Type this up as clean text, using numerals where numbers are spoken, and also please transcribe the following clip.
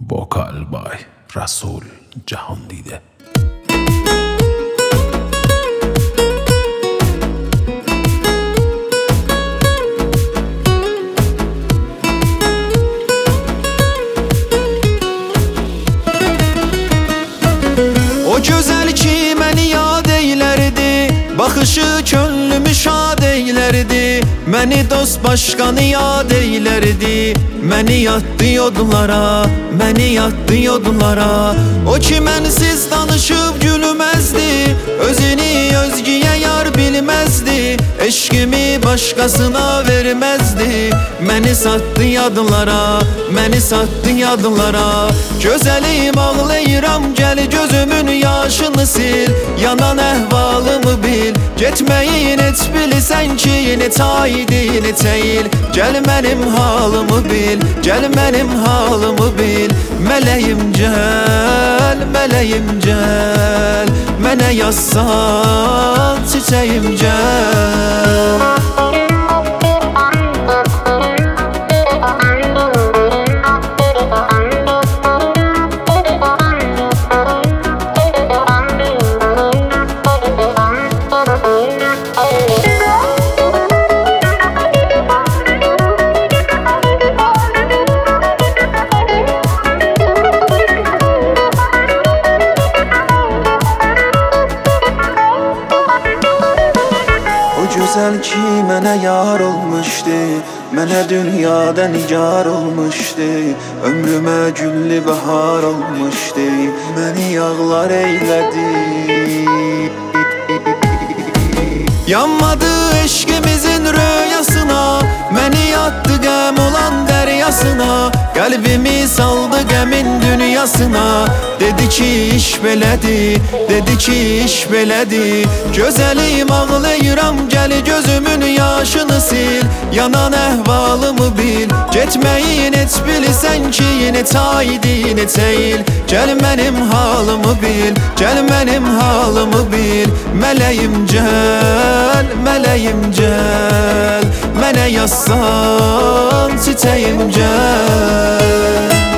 Vokal by Rasul Jahandide. O gözəl ki məni yad eylərdi, baxışı könlümü şad eylərdi. Məni dost başqanı yad eylərdi, məni yatdı yodlara, məni yatdı yodlara. O ki mənsiz danışıb gülməzdi, özünü özgüyə yar bilməzdi. Eşqimi başqasına verməzdi, məni satdı yadlara, məni satdı yadlara. Gözəlim ağlayıram, gəl gözümün yaşını sil, yanan əhvalımı bil. Getməyin heç bilsən ki, net aydi net eyl. Gəl mənim halımı bil, gəl mənim halımı bil. Mələyim gəl, mələyim gəl, mənə yazsan çiçəyim gəl. Gözəl ki mənə yar olmuşdu, mənə dünyada nigar olmuşdu. Ömrümə güllü bahar olmuşdu, məni yağlar eylədi. Yanmadı eşqimizin rüyasına, məni yatdı qəm olan dəryasına. Qəlbimi saldı qəmin dünyasına. Dedi ki iş belədi, dedi ki iş belədi. Gözəlim ağlayıram, gəl gözümün yaşını sil, yanan əhvalımı bil. Getməyin heç bilsən ki, net aydi net eyl. Gəl mənim halımı bil, gəl mənim halımı bil. Mələyim gəl, mələyim gəl, mənə yazsan çiçəyim gəl.